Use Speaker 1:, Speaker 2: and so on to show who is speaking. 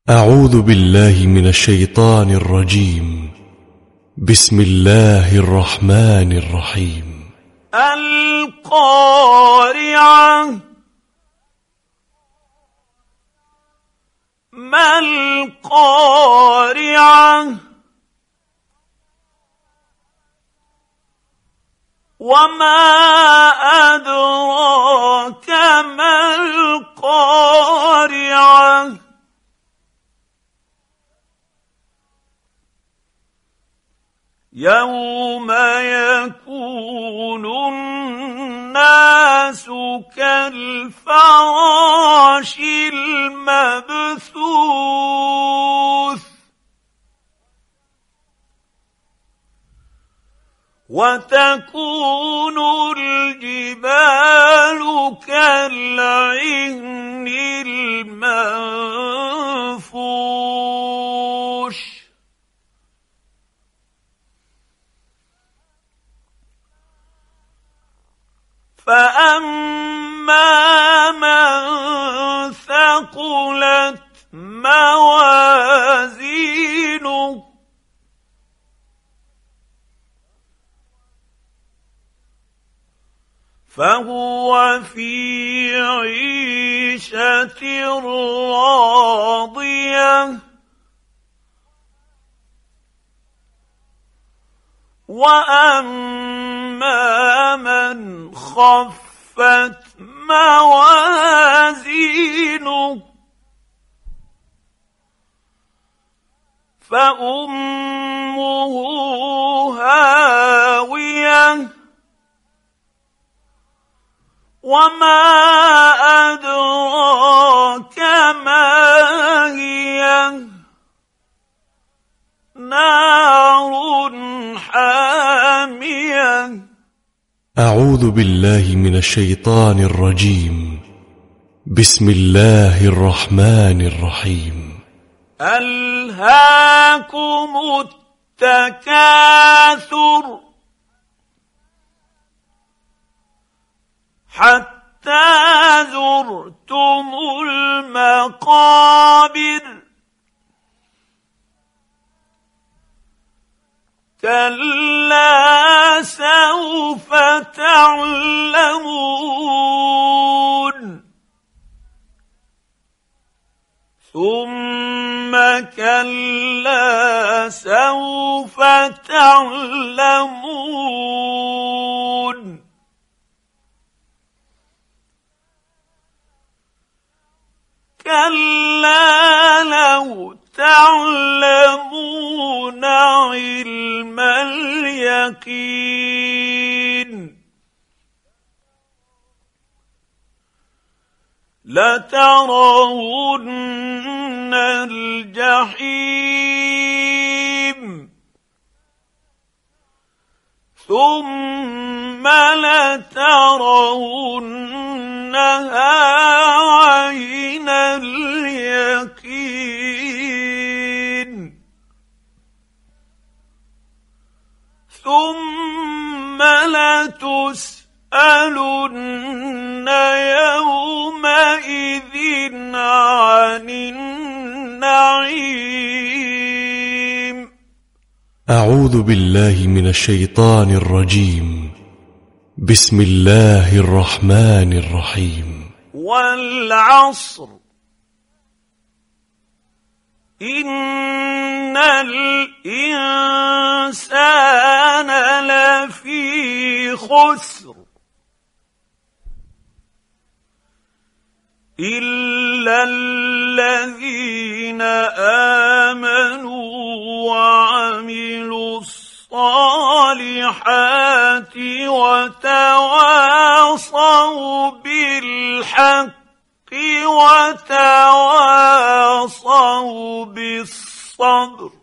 Speaker 1: أعوذ بالله من الشيطان الرجيم. بسم الله الرحمن الرحيم.
Speaker 2: القارعة. ما القارعة؟ وما أدراك ما القارعة؟ يوم يكون الناس كالفراش المبثوث وتكون الجبال كالعهن المنفوش فأما من ثقلت موازينه فهو في عيشة راضية وأما من خفت موازينه فأمه هاوية وما أدراك ما هي نار حامية.
Speaker 1: أعوذ بالله من الشيطان الرجيم. بسم الله الرحمن الرحيم.
Speaker 2: ألهاكم التكاثر حتى زرتم المقابر كلا سوف تعلمون ثم كلا سوف تعلمون كلا لو تعلمون علم اليقين لترون الجحيم ثم لترونها عين اليقين ثم لتسألن يومئذ عن النعيم.
Speaker 1: أعوذ بالله من الشيطان الرجيم. بسم الله الرحمن الرحيم.
Speaker 2: والعصر إن الإنسان لفي خسر إلا الذين آمنوا وعملوا الصالحات وتواصوا بالحق وتواصوا بالصبر